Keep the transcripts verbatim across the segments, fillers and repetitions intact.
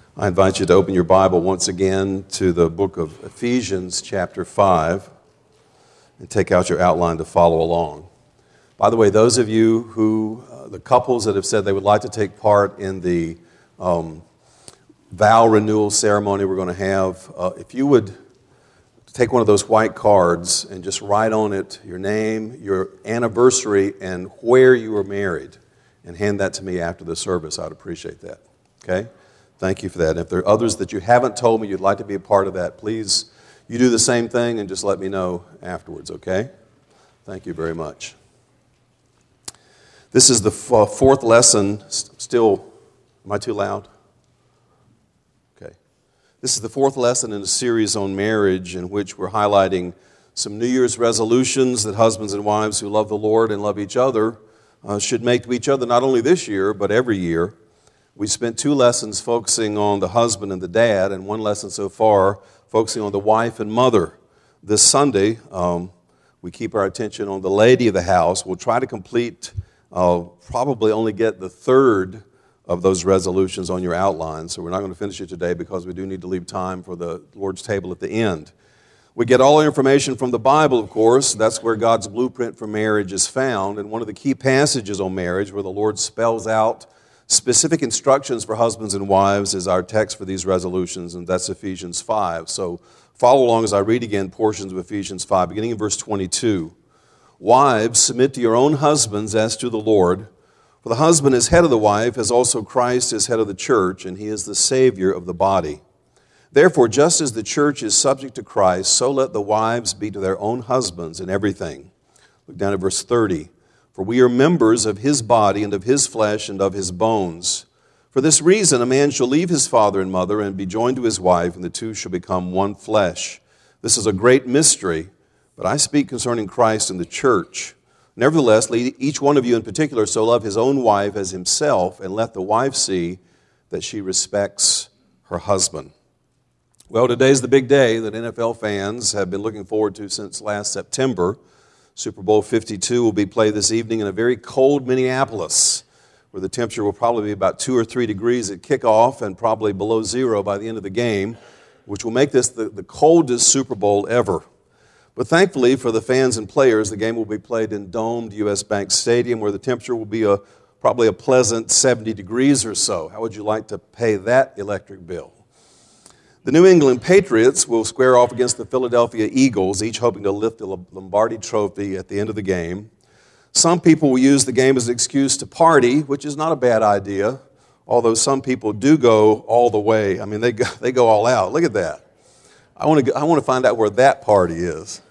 I invite you to open your Bible once again to the book of Ephesians chapter five and take out your outline to follow along. By the way, those of you who, uh, the couples that have said they would like to take part in the um, vow renewal ceremony we're going to have, uh, if you would take one of those white cards and just write on it your name, your anniversary, and where you were married, and hand that to me after the service, I'd appreciate that. Okay? Thank you for that. And if there are others that you haven't told me you'd like to be a part of that, please, you do the same thing and just let me know afterwards, okay? Thank you very much. This is the f- fourth lesson. Still, am I too loud? Okay. This is the fourth lesson in a series on marriage in which we're highlighting some New Year's resolutions that husbands and wives who love the Lord and love each other uh, should make to each other not only this year, but every year. We spent two lessons focusing on the husband and the dad, and one lesson so far focusing on the wife and mother. This Sunday, um, we keep our attention on the lady of the house. We'll try to complete, uh, probably only get the third of those resolutions on your outline, so we're not going to finish it today because we do need to leave time for the Lord's table at the end. We get all our information from the Bible, of course. That's where God's blueprint for marriage is found, and one of the key passages on marriage where the Lord spells out specific instructions for husbands and wives is our text for these resolutions, and that's Ephesians five. So follow along as I read again portions of Ephesians five, beginning in verse twenty-two. Wives, submit to your own husbands as to the Lord. For the husband is head of the wife, as also Christ is head of the church, and he is the Savior of the body. Therefore, just as the church is subject to Christ, so let the wives be to their own husbands in everything. Look down at verse thirty. For we are members of his body and of his flesh and of his bones. For this reason, a man shall leave his father and mother and be joined to his wife, and the two shall become one flesh. This is a great mystery, but I speak concerning Christ and the church. Nevertheless, let each one of you in particular so love his own wife as himself, and let the wife see that she respects her husband. Well, today's the big day that N F L fans have been looking forward to since last September. Super Bowl fifty-two will be played this evening in a very cold Minneapolis, where the temperature will probably be about two or three degrees at kickoff and probably below zero by the end of the game, which will make this the, the coldest Super Bowl ever. But thankfully for the fans and players, the game will be played in domed U S Bank Stadium, where the temperature will be a, probably a pleasant seventy degrees or so. How would you like to pay that electric bill? The New England Patriots will square off against the Philadelphia Eagles, each hoping to lift the Lombardi Trophy at the end of the game. Some people will use the game as an excuse to party, which is not a bad idea, although some people do go all the way. I mean, they go, they go all out. Look at that. I want to I want to find out where that party is.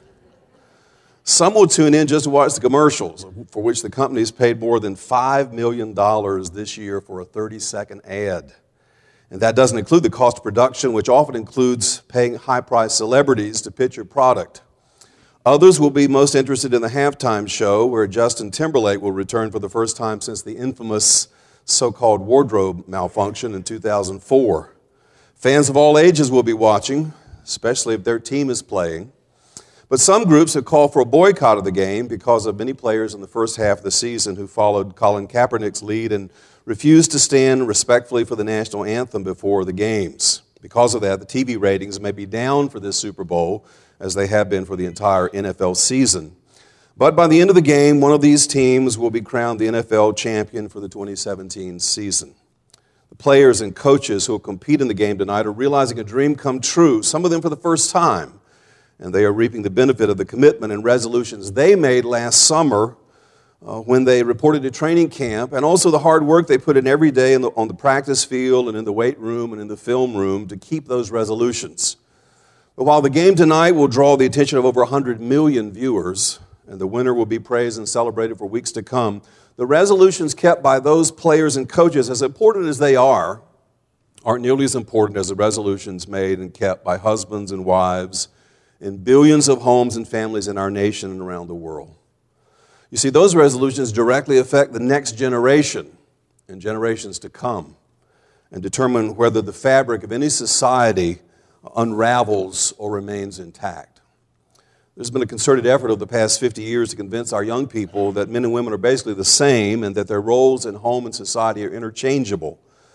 Some will tune in just to watch the commercials, for which the company's paid more than five million dollars this year for a thirty-second ad. And that doesn't include the cost of production, which often includes paying high-priced celebrities to pitch your product. Others will be most interested in the halftime show, where Justin Timberlake will return for the first time since the infamous so-called wardrobe malfunction in two thousand four. Fans of all ages will be watching, especially if their team is playing. But some groups have called for a boycott of the game because of many players in the first half of the season who followed Colin Kaepernick's lead and refused to stand respectfully for the national anthem before the games. Because of that, the T V ratings may be down for this Super Bowl, as they have been for the entire N F L season. But by the end of the game, one of these teams will be crowned the N F L champion for the twenty seventeen season. The players and coaches who will compete in the game tonight are realizing a dream come true, some of them for the first time, and they are reaping the benefit of the commitment and resolutions they made last summer Uh, when they reported to training camp, and also the hard work they put in every day in the, on the practice field and in the weight room and in the film room to keep those resolutions. But while the game tonight will draw the attention of over one hundred million viewers, and the winner will be praised and celebrated for weeks to come, the resolutions kept by those players and coaches, as important as they are, aren't nearly as important as the resolutions made and kept by husbands and wives in billions of homes and families in our nation and around the world. You see, those resolutions directly affect the next generation and generations to come, and determine whether the fabric of any society unravels or remains intact. There's been a concerted effort over the past fifty years to convince our young people that men and women are basically the same and that their roles in home and society are interchangeable.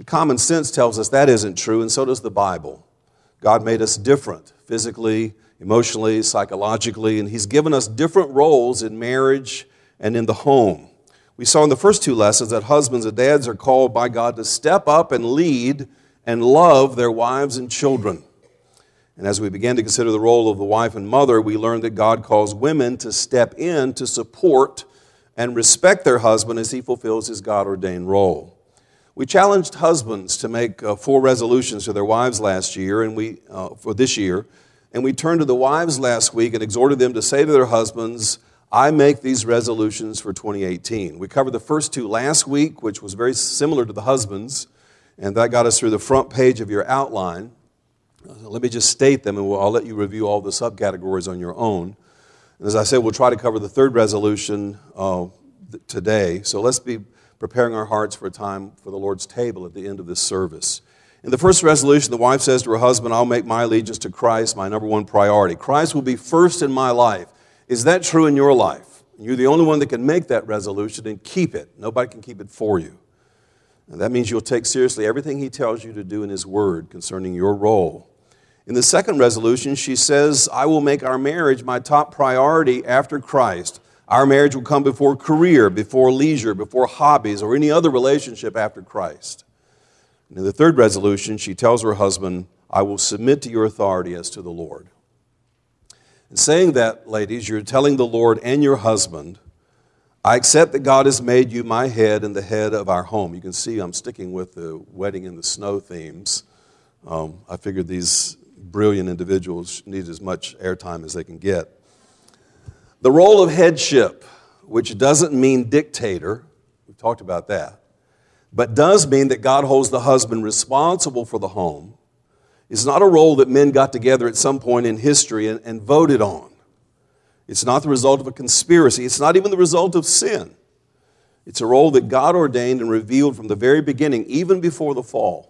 But common sense tells us that isn't true, and so does the Bible. God made us different, physically, emotionally, psychologically, and He's given us different roles in marriage and in the home. We saw in the first two lessons that husbands and dads are called by God to step up and lead and love their wives and children. And as we began to consider the role of the wife and mother, we learned that God calls women to step in to support and respect their husband as he fulfills his God-ordained role. We challenged husbands to make uh, four resolutions to their wives last year, and we uh, for this year, and we turned to the wives last week and exhorted them to say to their husbands, I make these resolutions for twenty eighteen. We covered the first two last week, which was very similar to the husbands, and that got us through the front page of your outline. Uh, let me just state them, and we'll, I'll let you review all the subcategories on your own. And as I said, we'll try to cover the third resolution uh, th- today. So let's be preparing our hearts for a time for the Lord's table at the end of this service. In the first resolution, the wife says to her husband, I'll make my allegiance to Christ my number one priority. Christ will be first in my life. Is that true in your life? You're the only one that can make that resolution and keep it. Nobody can keep it for you. And that means you'll take seriously everything He tells you to do in His Word concerning your role. In the second resolution, she says, I will make our marriage my top priority after Christ. Our marriage will come before career, before leisure, before hobbies, or any other relationship after Christ. And in the third resolution, she tells her husband, I will submit to your authority as to the Lord. In saying that, ladies, you're telling the Lord and your husband, I accept that God has made you my head and the head of our home. You can see I'm sticking with the wedding in the snow themes. Um, I figured these brilliant individuals need as much airtime as they can get. The role of headship, which doesn't mean dictator, we've talked about that, but does mean that God holds the husband responsible for the home, is not a role that men got together at some point in history and, and voted on. It's not the result of a conspiracy. It's not even the result of sin. It's a role that God ordained and revealed from the very beginning, even before the fall.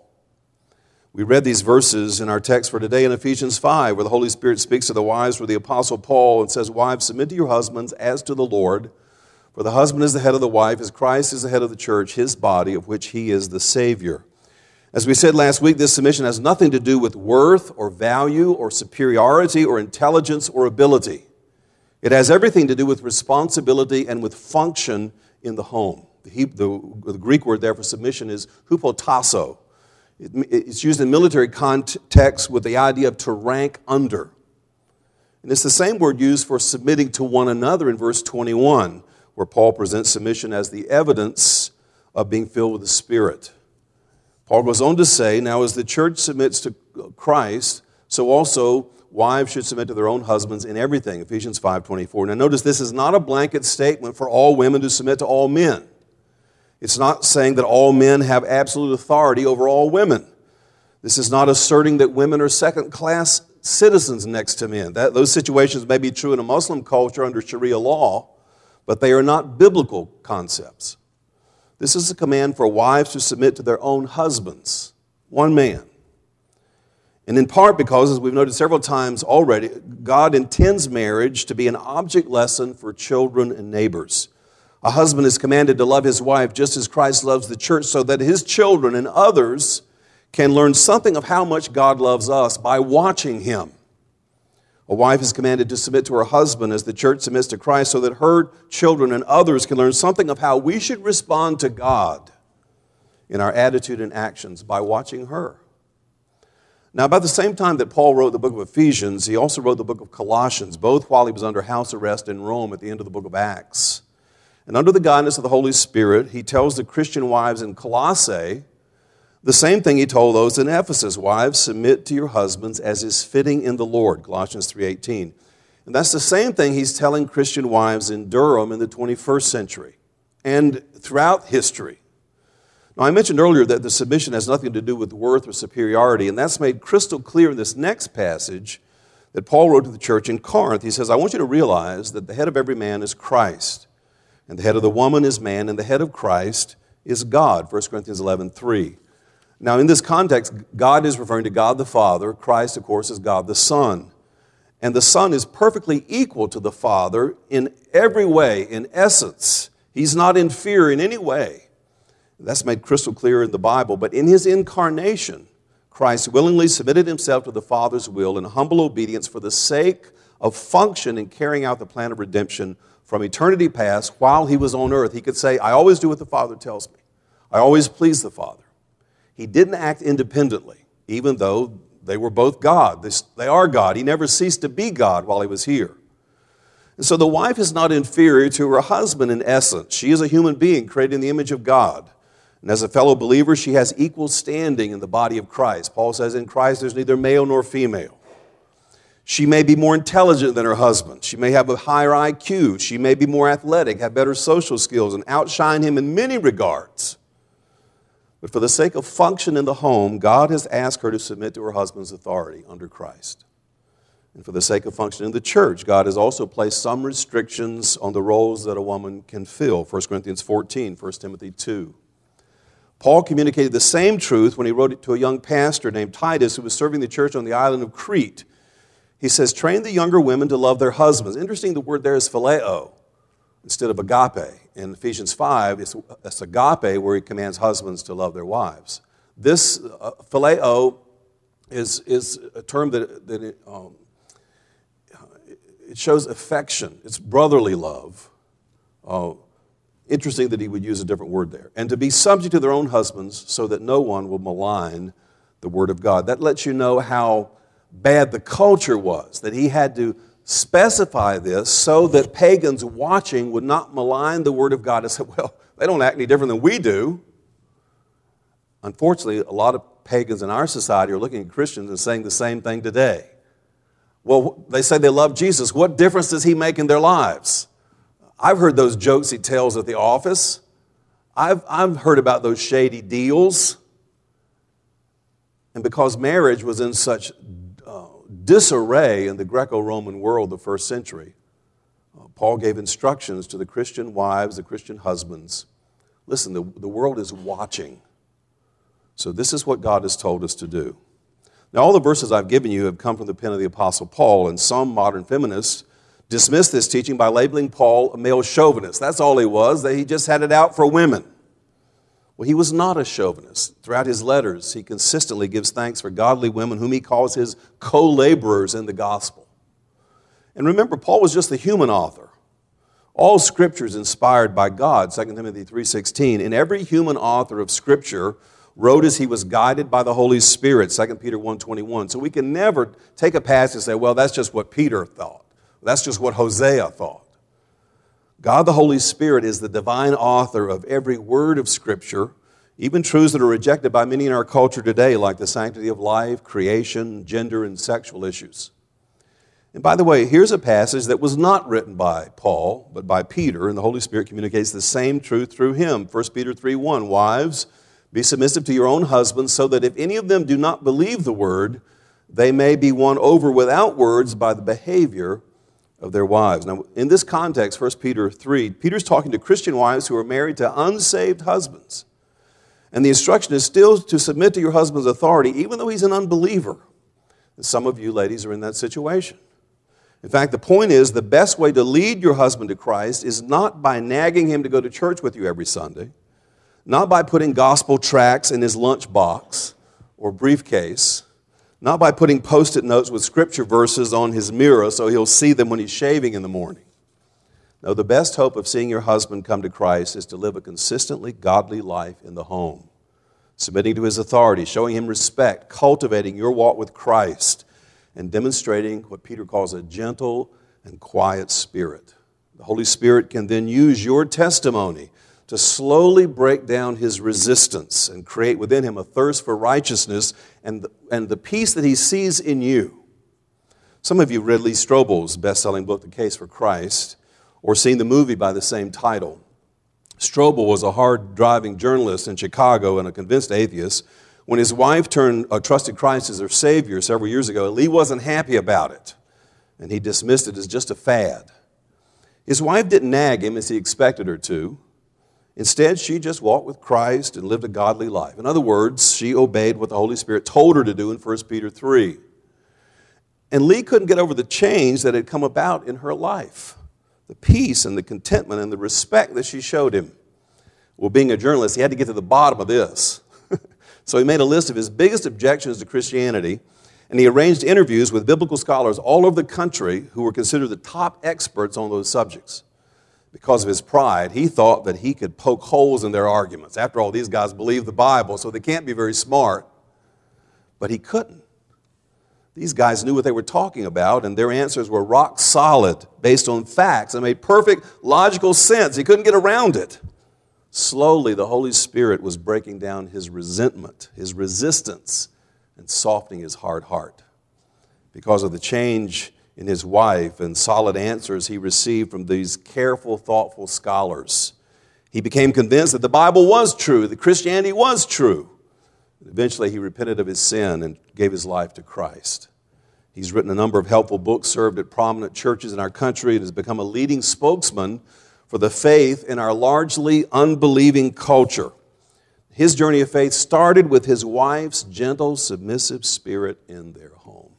We read these verses in our text for today in Ephesians five, where the Holy Spirit speaks to the wives through the Apostle Paul and says, wives, submit to your husbands as to the Lord, for the husband is the head of the wife, as Christ is the head of the church, His body, of which He is the Savior. As we said last week, this submission has nothing to do with worth or value or superiority or intelligence or ability. It has everything to do with responsibility and with function in the home. The, the, the Greek word there for submission is hupotasso. It's used in military context with the idea of to rank under. And it's the same word used for submitting to one another in verse twenty-one, where Paul presents submission as the evidence of being filled with the Spirit. Paul goes on to say, now as the church submits to Christ, so also wives should submit to their own husbands in everything, Ephesians five twenty-four. Now notice this is not a blanket statement for all women to submit to all men. It's not saying that all men have absolute authority over all women. This is not asserting that women are second-class citizens next to men. That, those situations may be true in a Muslim culture under Sharia law, but they are not biblical concepts. This is a command for wives to submit to their own husbands, one man. And in part because, as we've noted several times already, God intends marriage to be an object lesson for children and neighbors. A husband is commanded to love his wife just as Christ loves the church, so that his children and others can learn something of how much God loves us by watching Him. A wife is commanded to submit to her husband as the church submits to Christ, so that her children and others can learn something of how we should respond to God in our attitude and actions by watching her. Now, about the same time that Paul wrote the book of Ephesians, he also wrote the book of Colossians, both while he was under house arrest in Rome at the end of the book of Acts. And under the guidance of the Holy Spirit, he tells the Christian wives in Colossae the same thing he told those in Ephesus. Wives, submit to your husbands as is fitting in the Lord, Colossians three eighteen. And that's the same thing he's telling Christian wives in Durham in the twenty-first century and throughout history. Now, I mentioned earlier that the submission has nothing to do with worth or superiority, and that's made crystal clear in this next passage that Paul wrote to the church in Corinth. He says, I want you to realize that the head of every man is Christ, and the head of the woman is man, and the head of Christ is God, First Corinthians eleven three. Now, in this context, God is referring to God the Father. Christ, of course, is God the Son. And the Son is perfectly equal to the Father in every way, in essence. He's not inferior in any way. That's made crystal clear in the Bible. But in his incarnation, Christ willingly submitted himself to the Father's will in humble obedience for the sake of function in carrying out the plan of redemption from eternity past while he was on earth. He could say, I always do what the Father tells me. I always please the Father. He didn't act independently, even though they were both God. They are God. He never ceased to be God while he was here. And so the wife is not inferior to her husband in essence. She is a human being created in the image of God. And as a fellow believer, she has equal standing in the body of Christ. Paul says in Christ there's neither male nor female. She may be more intelligent than her husband. She may have a higher I Q. She may be more athletic, have better social skills, and outshine him in many regards. But for the sake of function in the home, God has asked her to submit to her husband's authority under Christ. And for the sake of function in the church, God has also placed some restrictions on the roles that a woman can fill. First Corinthians fourteen, First Timothy two. Paul communicated the same truth when he wrote it to a young pastor named Titus who was serving the church on the island of Crete. He says, train the younger women to love their husbands. Interesting, the word there is phileo instead of agape. In Ephesians five, it's, it's agape where he commands husbands to love their wives. This uh, phileo is, is a term that, that it, um, it shows affection. It's brotherly love. Uh, Interesting that he would use a different word there. And to be subject to their own husbands so that no one will malign the word of God. That lets you know how bad the culture was, that he had to specify this so that pagans watching would not malign the word of God and say, well, they don't act any different than we do. Unfortunately, a lot of pagans in our society are looking at Christians and saying the same thing today. Well, they say they love Jesus. What difference does he make in their lives? I've heard those jokes he tells at the office. I've, I've heard about those shady deals. And because marriage was in such uh, disarray in the Greco-Roman world the first century, uh, Paul gave instructions to the Christian wives, the Christian husbands. Listen, the, the world is watching. So this is what God has told us to do. Now, all the verses I've given you have come from the pen of the Apostle Paul, and some modern feminists dismiss this teaching by labeling Paul a male chauvinist. That's all he was, that he just had it out for women. Well, he was not a chauvinist. Throughout his letters, he consistently gives thanks for godly women whom he calls his co-laborers in the gospel. And remember, Paul was just the human author. All Scripture is inspired by God, Second Timothy three sixteen. And every human author of Scripture wrote as he was guided by the Holy Spirit, Second Peter one twenty-one. So we can never take a passage and say, well, that's just what Peter thought. That's just what Hosea thought. God the Holy Spirit is the divine author of every word of Scripture, even truths that are rejected by many in our culture today, like the sanctity of life, creation, gender, and sexual issues. And by the way, here's a passage that was not written by Paul, but by Peter, and the Holy Spirit communicates the same truth through him. First Peter three one, wives, be submissive to your own husbands, so that if any of them do not believe the word, they may be won over without words by the behavior of their wives. Now, in this context, First Peter three, Peter's talking to Christian wives who are married to unsaved husbands. And the instruction is still to submit to your husband's authority, even though he's an unbeliever. And some of you ladies are in that situation. In fact, the point is the best way to lead your husband to Christ is not by nagging him to go to church with you every Sunday, not by putting gospel tracts in his lunchbox or briefcase, not by putting post-it notes with scripture verses on his mirror so he'll see them when he's shaving in the morning. No, the best hope of seeing your husband come to Christ is to live a consistently godly life in the home, submitting to his authority, showing him respect, cultivating your walk with Christ, and demonstrating what Peter calls a gentle and quiet spirit. The Holy Spirit can then use your testimony to slowly break down his resistance and create within him a thirst for righteousness and the, and the peace that he sees in you. Some of you read Lee Strobel's best-selling book, The Case for Christ, or seen the movie by the same title. Strobel was a hard-driving journalist in Chicago and a convinced atheist. When his wife turned, uh, trusted Christ as her Savior several years ago, Lee wasn't happy about it, and he dismissed it as just a fad. His wife didn't nag him as he expected her to. Instead, she just walked with Christ and lived a godly life. In other words, she obeyed what the Holy Spirit told her to do in First Peter three. And Lee couldn't get over the change that had come about in her life, the peace and the contentment and the respect that she showed him. Well, being a journalist, he had to get to the bottom of this. So he made a list of his biggest objections to Christianity, and he arranged interviews with biblical scholars all over the country who were considered the top experts on those subjects. Because of his pride, he thought that he could poke holes in their arguments. After all, these guys believe the Bible, so they can't be very smart. But he couldn't. These guys knew what they were talking about, and their answers were rock solid, based on facts, and made perfect logical sense. He couldn't get around it. Slowly, the Holy Spirit was breaking down his resentment, his resistance, and softening his hard heart. Because of the change in his wife and solid answers he received from these careful, thoughtful scholars, he became convinced that the Bible was true, that Christianity was true. Eventually, he repented of his sin and gave his life to Christ. He's written a number of helpful books, served at prominent churches in our country, and has become a leading spokesman for the faith in our largely unbelieving culture. His journey of faith started with his wife's gentle, submissive spirit in their home.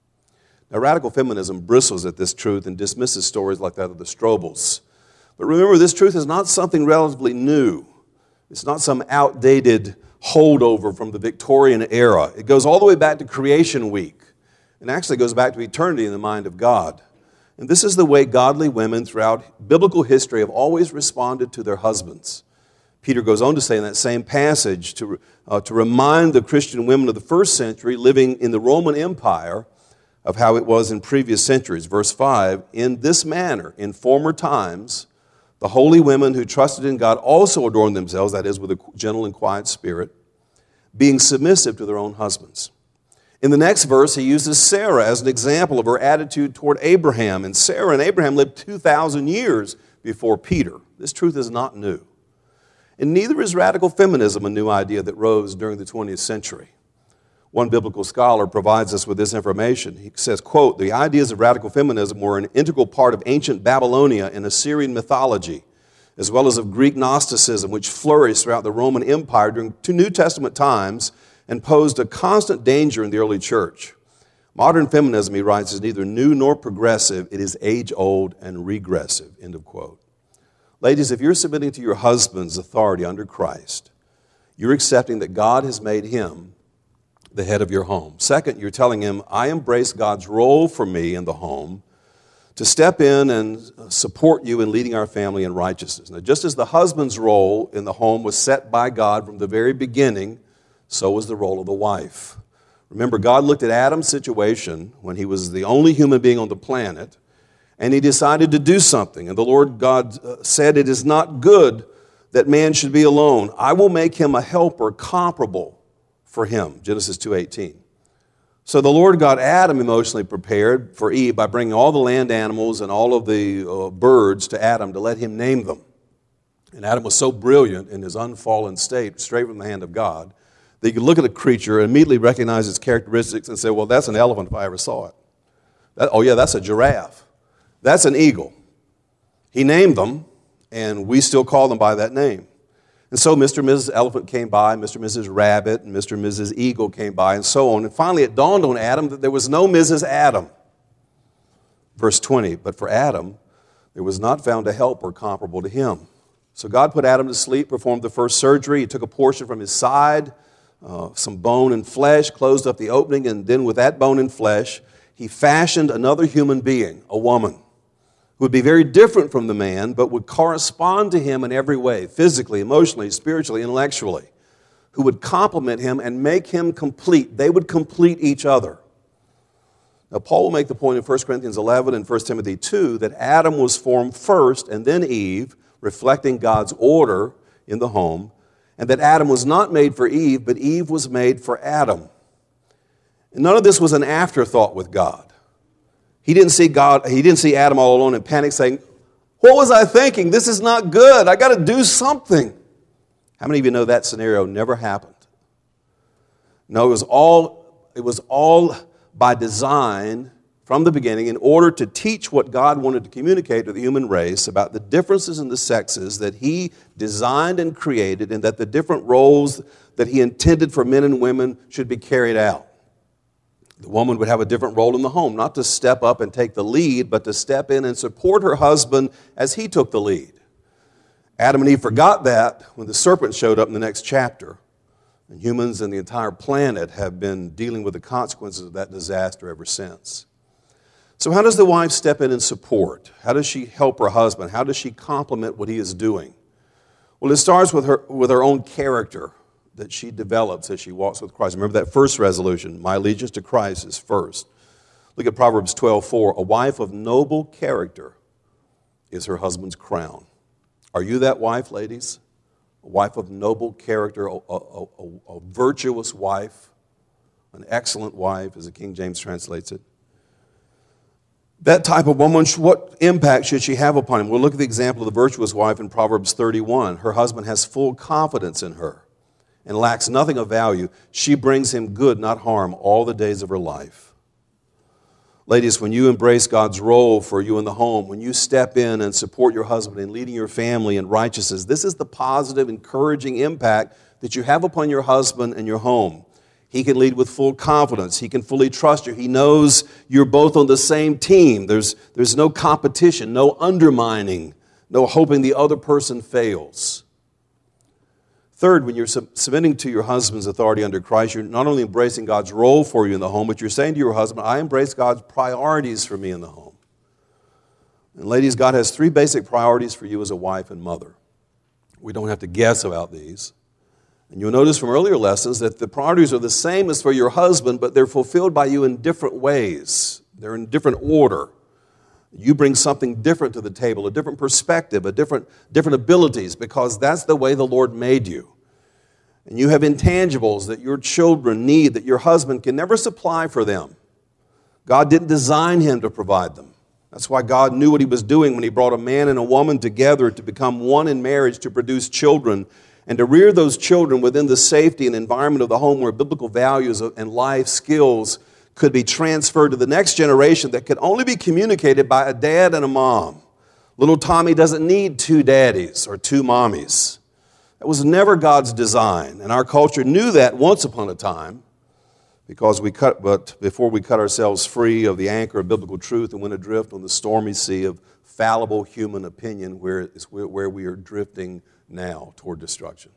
Now, radical feminism bristles at this truth and dismisses stories like that of the Strobels. But remember, this truth is not something relatively new. It's not some outdated holdover from the Victorian era. It goes all the way back to Creation Week, and actually goes back to eternity in the mind of God. And this is the way godly women throughout biblical history have always responded to their husbands. Peter goes on to say in that same passage to, uh, to remind the Christian women of the first century living in the Roman Empire of how it was in previous centuries. Verse five, in this manner, in former times, the holy women who trusted in God also adorned themselves, that is, with a gentle and quiet spirit, being submissive to their own husbands. In the next verse, he uses Sarah as an example of her attitude toward Abraham. And Sarah and Abraham lived two thousand years before Peter. This truth is not new. And neither is radical feminism a new idea that rose during the twentieth century. One biblical scholar provides us with this information. He says, quote, the ideas of radical feminism were an integral part of ancient Babylonia and Assyrian mythology, as well as of Greek Gnosticism, which flourished throughout the Roman Empire during two New Testament times and posed a constant danger in the early church. Modern feminism, he writes, is neither new nor progressive. It is age-old and regressive, end of quote. Ladies, if you're submitting to your husband's authority under Christ, you're accepting that God has made him the head of your home. Second, you're telling him, I embrace God's role for me in the home to step in and support you in leading our family in righteousness. Now, just as the husband's role in the home was set by God from the very beginning, so was the role of the wife. Remember, God looked at Adam's situation when he was the only human being on the planet, and he decided to do something. And the Lord God said, it is not good that man should be alone. I will make him a helper comparable for him. Genesis two eighteen. So the Lord got Adam emotionally prepared for Eve by bringing all the land animals and all of the uh, birds to Adam to let him name them. And Adam was so brilliant in his unfallen state, straight from the hand of God, that you could look at a creature and immediately recognize its characteristics and say, well, that's an elephant if I ever saw it. That, oh, yeah, that's a giraffe. That's an eagle. He named them, and we still call them by that name. And so Mister and Missus Elephant came by, Mister and Missus Rabbit, and Mister and Missus Eagle came by, and so on. And finally it dawned on Adam that there was no Missus Adam. Verse twenty, but for Adam, there was not found a helper comparable to him. So God put Adam to sleep, performed the first surgery. He took a portion from his side, uh, some bone and flesh, closed up the opening, and then with that bone and flesh, he fashioned another human being, a woman, who would be very different from the man, but would correspond to him in every way, physically, emotionally, spiritually, intellectually, who would complement him and make him complete. They would complete each other. Now, Paul will make the point in First Corinthians eleven and First Timothy two that Adam was formed first and then Eve, reflecting God's order in the home, and that Adam was not made for Eve, but Eve was made for Adam. And none of this was an afterthought with God. He didn't see God, he didn't see Adam all alone in panic saying, what was I thinking? This is not good. I got to do something. How many of you know that scenario never happened? No, it was all, it was all by design from the beginning in order to teach what God wanted to communicate to the human race about the differences in the sexes that he designed and created, and that the different roles that he intended for men and women should be carried out. The woman would have a different role in the home, not to step up and take the lead, but to step in and support her husband as he took the lead. Adam and Eve forgot that when the serpent showed up in the next chapter. And humans and the entire planet have been dealing with the consequences of that disaster ever since. So how does the wife step in and support? How does she help her husband? How does she complement what he is doing? Well, it starts with her, with her own character that she develops as she walks with Christ. Remember that first resolution, my allegiance to Christ is first. Look at Proverbs twelve four. A wife of noble character is her husband's crown. Are you that wife, ladies? A wife of noble character, a, a, a, a virtuous wife, an excellent wife, as the King James translates it. That type of woman, what impact should she have upon him? We'll look at the example of the virtuous wife in Proverbs thirty-one. Her husband has full confidence in her and lacks nothing of value. She brings him good, not harm, all the days of her life. Ladies, when you embrace God's role for you in the home, when you step in and support your husband in leading your family in righteousness, this is the positive, encouraging impact that you have upon your husband and your home. He can lead with full confidence. He can fully trust you. He knows you're both on the same team. There's, there's no competition, no undermining, no hoping the other person fails. Third, when you're submitting to your husband's authority under Christ, you're not only embracing God's role for you in the home, but you're saying to your husband, I embrace God's priorities for me in the home. And ladies, God has three basic priorities for you as a wife and mother. We don't have to guess about these. And you'll notice from earlier lessons that the priorities are the same as for your husband, but they're fulfilled by you in different ways. They're in different order. You bring something different to the table, a different perspective, a different, different abilities, because that's the way the Lord made you. And you have intangibles that your children need that your husband can never supply for them. God didn't design him to provide them. That's why God knew what he was doing when he brought a man and a woman together to become one in marriage to produce children and to rear those children within the safety and environment of the home where biblical values and life skills could be transferred to the next generation that could only be communicated by a dad and a mom. Little Tommy doesn't need two daddies or two mommies. That was never God's design, and our culture knew that once upon a time because we cut, but before we cut ourselves free of the anchor of biblical truth and went adrift on the stormy sea of fallible human opinion where, it's where we are drifting now toward destruction.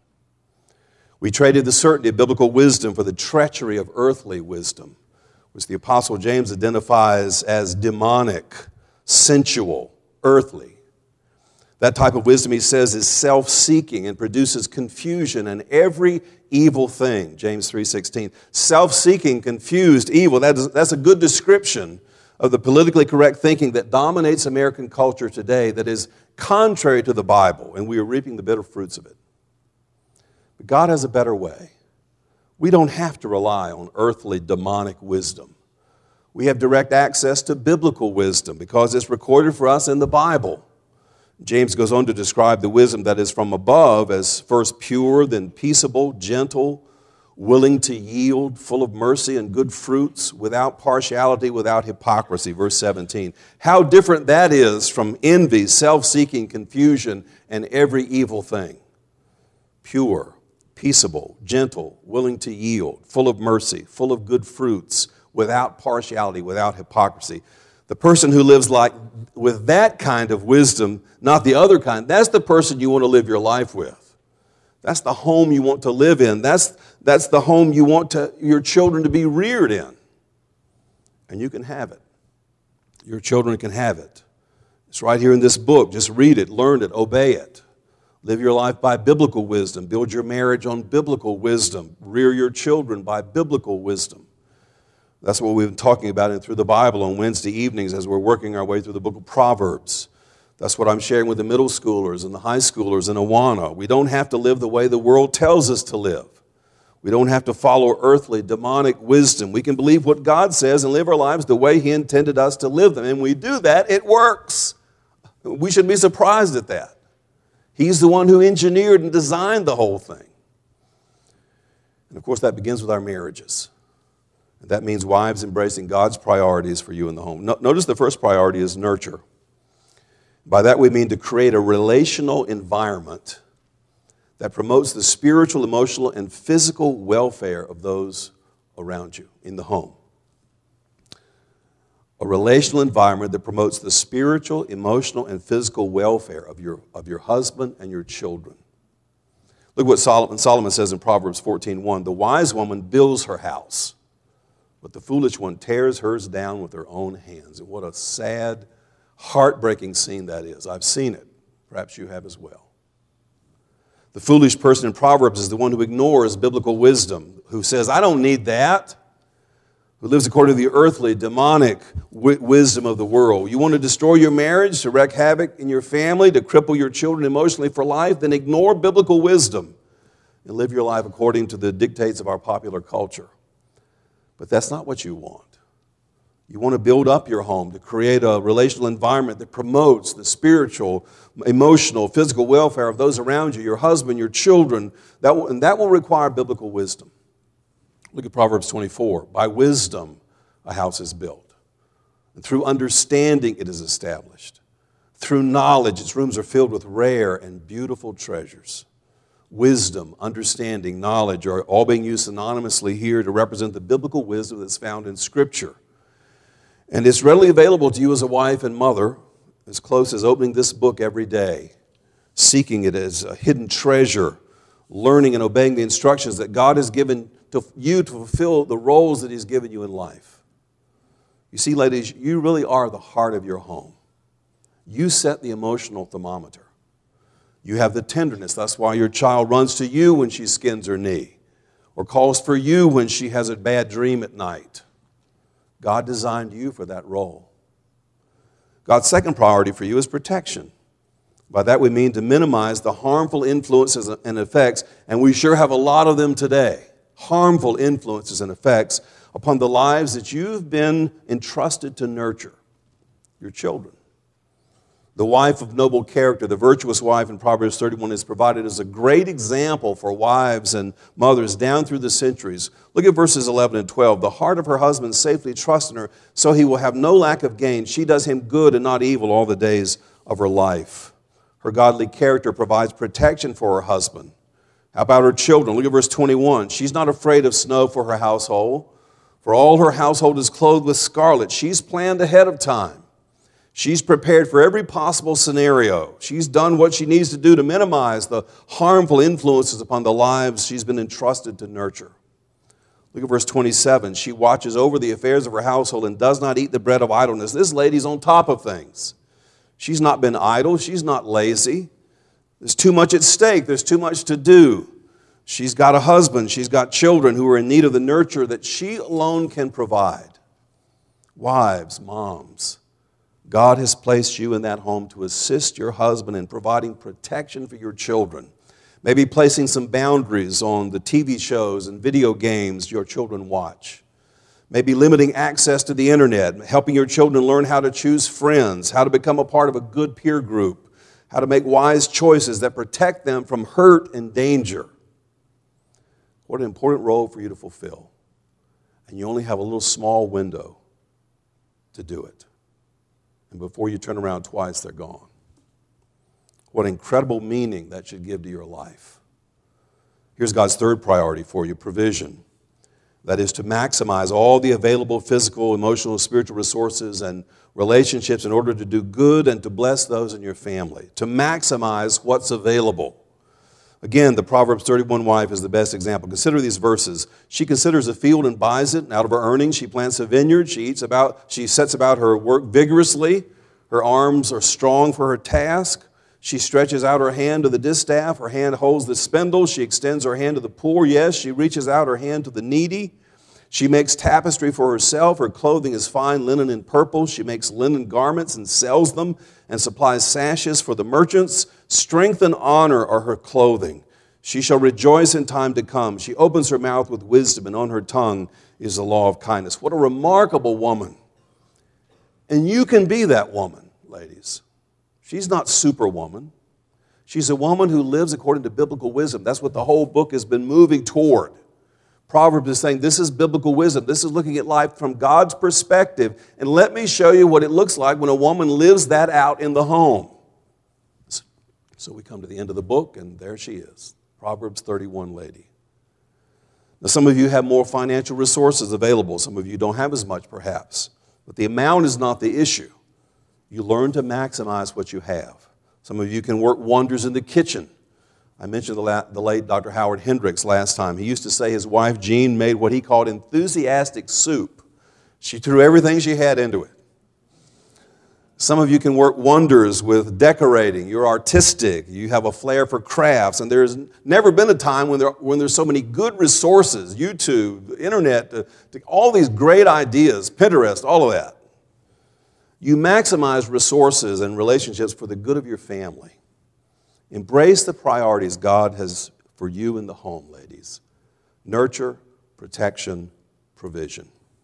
We traded the certainty of biblical wisdom for the treachery of earthly wisdom, which the Apostle James identifies as demonic, sensual, earthly. That type of wisdom, he says, is self-seeking and produces confusion and every evil thing, James three sixteen. Self-seeking, confused, evil, that is, that's a good description of the politically correct thinking that dominates American culture today that is contrary to the Bible, and we are reaping the bitter fruits of it. But God has a better way. We don't have to rely on earthly demonic wisdom. We have direct access to biblical wisdom because it's recorded for us in the Bible. James goes on to describe the wisdom that is from above as first pure, then peaceable, gentle, willing to yield, full of mercy and good fruits, without partiality, without hypocrisy. Verse seventeen. How different that is from envy, self-seeking, confusion, and every evil thing. Pure, peaceable, gentle, willing to yield, full of mercy, full of good fruits, without partiality, without hypocrisy. The person who lives like with that kind of wisdom, not the other kind, that's the person you want to live your life with. That's the home you want to live in. That's, that's the home you want to, your children to be reared in. And you can have it. Your children can have it. It's right here in this book. Just read it, learn it, obey it. Live your life by biblical wisdom. Build your marriage on biblical wisdom. Rear your children by biblical wisdom. That's what we've been talking about in Through the Bible on Wednesday evenings as we're working our way through the book of Proverbs. That's what I'm sharing with the middle schoolers and the high schoolers in Awana. We don't have to live the way the world tells us to live. We don't have to follow earthly, demonic wisdom. We can believe what God says and live our lives the way He intended us to live them. And when we do that, it works. We should be surprised at that. He's the one who engineered and designed the whole thing. And of course, that begins with our marriages. That means wives embracing God's priorities for you in the home. No, notice the first priority is nurture. By that we mean to create a relational environment that promotes the spiritual, emotional, and physical welfare of those around you in the home. a relational environment that promotes the spiritual, emotional, and physical welfare of your, of your husband and your children. Look what Solomon, Solomon says in Proverbs fourteen one. The wise woman builds her house, but the foolish one tears hers down with her own hands. And what a sad, heartbreaking scene that is. I've seen it. Perhaps you have as well. The foolish person in Proverbs is the one who ignores biblical wisdom, who says, I don't need that, who lives according to the earthly, demonic w- wisdom of the world. You want to destroy your marriage, to wreak havoc in your family, to cripple your children emotionally for life, then ignore biblical wisdom and live your life according to the dictates of our popular culture. But that's not what you want. You want to build up your home, to create a relational environment that promotes the spiritual, emotional, physical welfare of those around you, your husband, your children, that will, and that will require biblical wisdom. Look at Proverbs twenty-four. By wisdom, a house is built. And through understanding, it is established. Through knowledge, its rooms are filled with rare and beautiful treasures. Wisdom, understanding, knowledge are all being used synonymously here to represent the biblical wisdom that's found in Scripture. And it's readily available to you as a wife and mother, as close as opening this book every day, seeking it as a hidden treasure, learning and obeying the instructions that God has given to you to fulfill the roles that He's given you in life. You see, ladies, you really are the heart of your home. You set the emotional thermometer. You have the tenderness. That's why your child runs to you when she skins her knee or calls for you when she has a bad dream at night. God designed you for that role. God's second priority for you is protection. By that we mean to minimize the harmful influences and effects, and we sure have a lot of them today. Harmful influences and effects upon the lives that you've been entrusted to nurture, your children. The wife of noble character, the virtuous wife in Proverbs thirty-one is provided as a great example for wives and mothers down through the centuries. Look at verses eleven and twelve. The heart of her husband safely trusts in her, so he will have no lack of gain. She does him good and not evil all the days of her life. Her godly character provides protection for her husband. How about her children? Look at verse twenty-one. She's not afraid of snow for her household, for all her household is clothed with scarlet. She's planned ahead of time. She's prepared for every possible scenario. She's done what she needs to do to minimize the harmful influences upon the lives she's been entrusted to nurture. Look at verse twenty-seven. She watches over the affairs of her household and does not eat the bread of idleness. This lady's on top of things. She's not been idle. She's not lazy. There's too much at stake. There's too much to do. She's got a husband. She's got children who are in need of the nurture that she alone can provide. Wives, moms, God has placed you in that home to assist your husband in providing protection for your children. Maybe placing some boundaries on the T V shows and video games your children watch. Maybe limiting access to the internet, helping your children learn how to choose friends, how to become a part of a good peer group, how to make wise choices that protect them from hurt and danger. What an important role for you to fulfill. And you only have a little small window to do it. And before you turn around twice, they're gone. What incredible meaning that should give to your life. Here's God's third priority for you, provision. That is to maximize all the available physical, emotional, spiritual resources and relationships in order to do good and to bless those in your family. To maximize what's available. Again, the Proverbs thirty-one wife is the best example. Consider these verses. She considers a field and buys it, and out of her earnings she plants a vineyard. She eats about, she sets about her work vigorously. Her arms are strong for her task. She stretches out her hand to the distaff. Her hand holds the spindle. She extends her hand to the poor. Yes, she reaches out her hand to the needy. She makes tapestry for herself. Her clothing is fine linen and purple. She makes linen garments and sells them and supplies sashes for the merchants. Strength and honor are her clothing. She shall rejoice in time to come. She opens her mouth with wisdom, and on her tongue is the law of kindness. What a remarkable woman. And you can be that woman, ladies. She's not superwoman. She's a woman who lives according to biblical wisdom. That's what the whole book has been moving toward. Proverbs is saying this is biblical wisdom. This is looking at life from God's perspective. And let me show you what it looks like when a woman lives that out in the home. So we come to the end of the book, and there she is, Proverbs thirty-one lady. Now, some of you have more financial resources available. Some of you don't have as much, perhaps. But the amount is not the issue. You learn to maximize what you have. Some of you can work wonders in the kitchen. I mentioned the, la- the late Doctor Howard Hendricks last time. He used to say his wife Jean made what he called enthusiastic soup. She threw everything she had into it. Some of you can work wonders with decorating. You're artistic. You have a flair for crafts. And there's never been a time when, there, when there's so many good resources, YouTube, internet, to, to all these great ideas, Pinterest, all of that. You maximize resources and relationships for the good of your family. Embrace the priorities God has for you in the home, ladies. Nurture, protection, provision.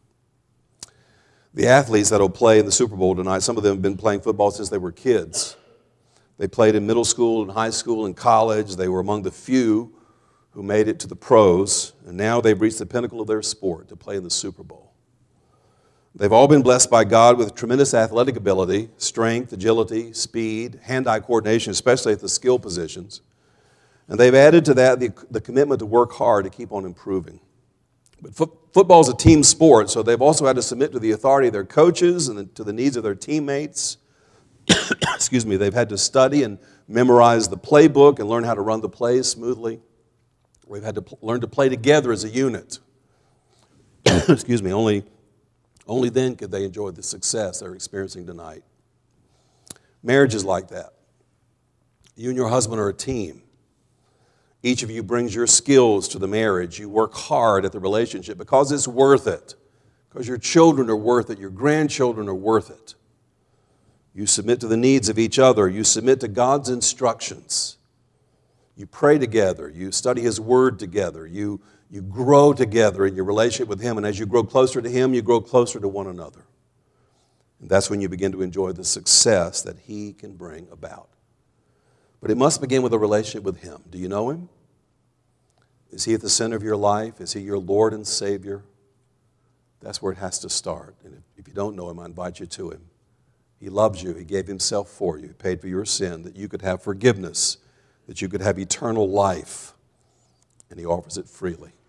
The athletes that will play in the Super Bowl tonight, some of them have been playing football since they were kids. They played in middle school and high school and college. They were among the few who made it to the pros, and now they've reached the pinnacle of their sport to play in the Super Bowl. They've all been blessed by God with tremendous athletic ability, strength, agility, speed, hand-eye coordination, especially at the skill positions. And they've added to that the, the commitment to work hard to keep on improving. But fo- football is a team sport, so they've also had to submit to the authority of their coaches and the, to the needs of their teammates. Excuse me, they've had to study and memorize the playbook and learn how to run the plays smoothly. We've had to pl- learn to play together as a unit. Excuse me, only, only then could they enjoy the success they're experiencing tonight. Marriage is like that. You and your husband are a team. Each of you brings your skills to the marriage. You work hard at the relationship because it's worth it. Because your children are worth it. Your grandchildren are worth it. You submit to the needs of each other. You submit to God's instructions. You pray together. You study His Word together. You, you grow together in your relationship with Him. And as you grow closer to Him, you grow closer to one another. And that's when you begin to enjoy the success that He can bring about. But it must begin with a relationship with Him. Do you know Him? Is He at the center of your life? Is He your Lord and Savior? That's where it has to start. And if you don't know Him, I invite you to Him. He loves you. He gave Himself for you. He paid for your sin that you could have forgiveness, that you could have eternal life. And He offers it freely.